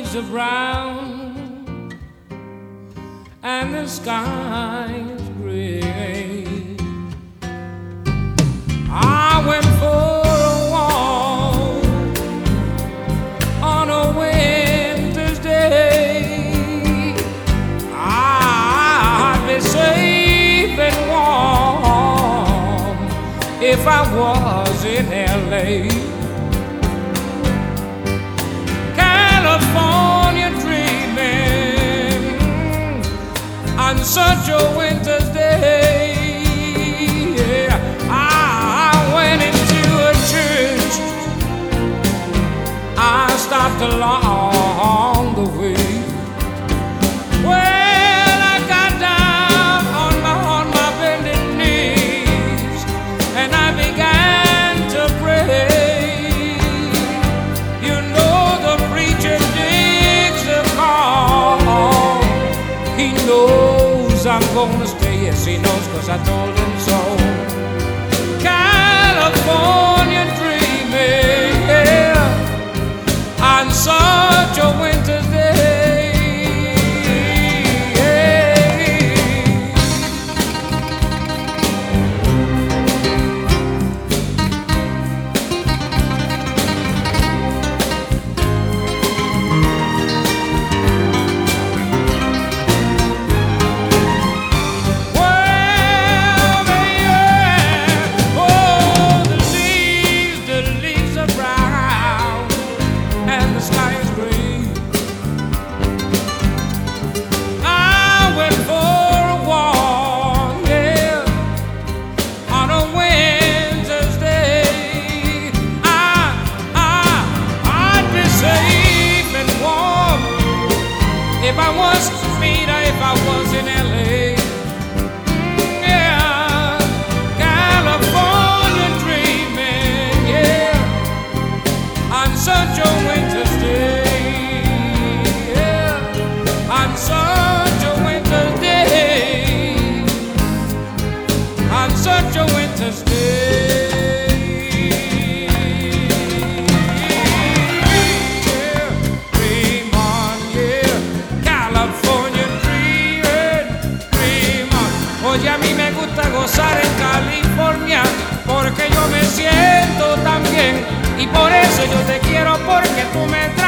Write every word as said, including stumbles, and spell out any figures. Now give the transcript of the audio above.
leaves are brown and the sky is gray. I went for a walk on a winter's day. I'd be safe and warm if I was in L A. California dreaming on such a winter's day. Yeah. I went into a church, I stopped along the way. Well, I got down on my, on my bended knees and I began to pray. You know the preacher digs the call. He knows I'm gonna stay. Yes, he knows, 'cause I told him so. California dreaming, yeah, on such a winter's day. If I was Peter, if I was in L A, mm, yeah, California dreaming, yeah, on such a winter's day, yeah, on such a winter's day, on such a winter's day. Oye, a mí me gusta gozar en California porque yo me siento tan bien y por eso yo te quiero, porque tú me